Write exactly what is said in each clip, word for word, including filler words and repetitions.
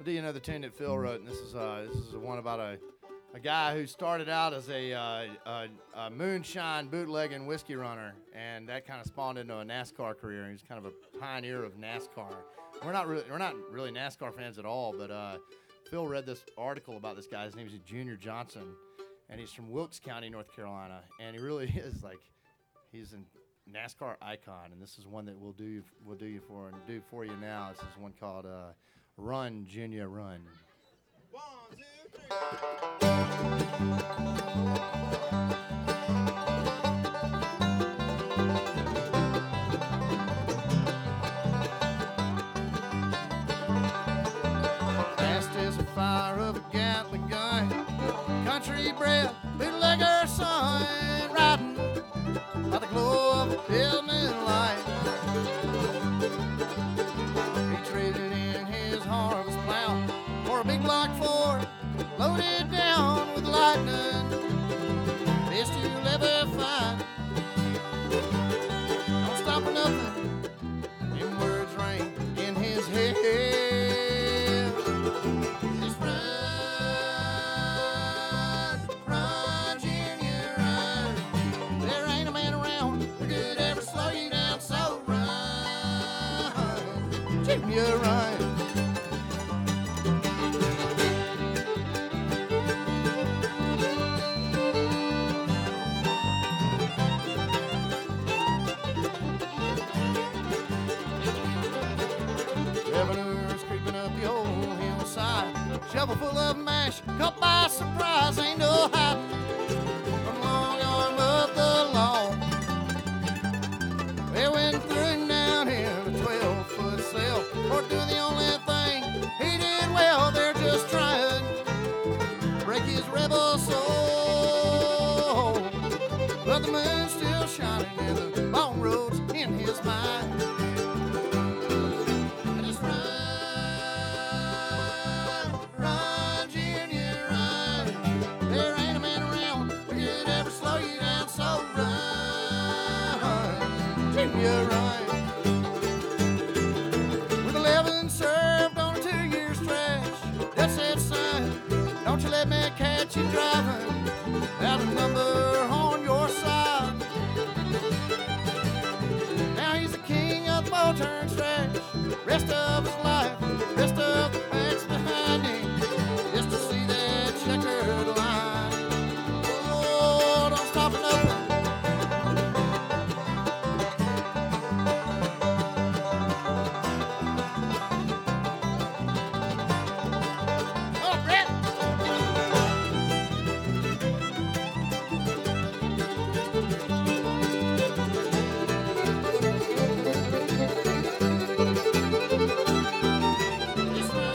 Do You Know the Tune that Phil wrote? And this is uh, this is one about a, a guy who started out as a, uh, a, a moonshine bootlegging whiskey runner, and that kind of spawned into a NASCAR career. And he's kind of a pioneer of NASCAR. We're not really we're not really NASCAR fans at all, but uh, Phil read this article about this guy. His name is Junior Johnson, and he's from Wilkes County, North Carolina, and he really is like he's a NASCAR icon. And this is one that we'll do you, we'll do you for and do for you now. This is one called uh, Run, Junior, Run. One, two, three. Fast as the fire of a Gatling gun, country bred bootlegger son, riding by the glow of a pillman light. He traded in his harvest plow for a big block Ford, loaded down with lightning. Best you'll ever find. Don't stop for nothing. Them words ring in his head. Just run, run, Junior, run. There ain't a man around who could ever slow you down, so run, Junior, run. Revenue's creeping up the old hillside, shovel full of mash, caught by surprise, ain't no hiding from long arm of the law. They went through him down in a twelve-foot cell, for doing the only thing he did well. They're just trying to break his rebel soul, but the moon's still shining and the long road's in his mind. Just run, run, Junior, run. There ain't a man around who could ever slow you down, so run, Junior, run. With eleven served on a two-year stretch, that said, son, don't you let me catch you driving without a number on your side. Now he's the king of the bow turn stretch. Rest of his life, rest of the facts behind him, just to see that checkered line. Oh, don't stop for nothing. Oh, Brett! Just run,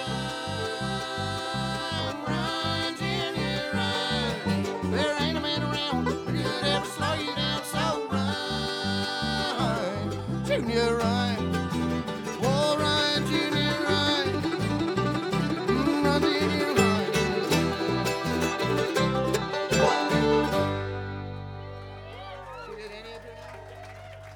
run, Junior, run. There ain't a man around who could ever slow you down, so run, Junior, run.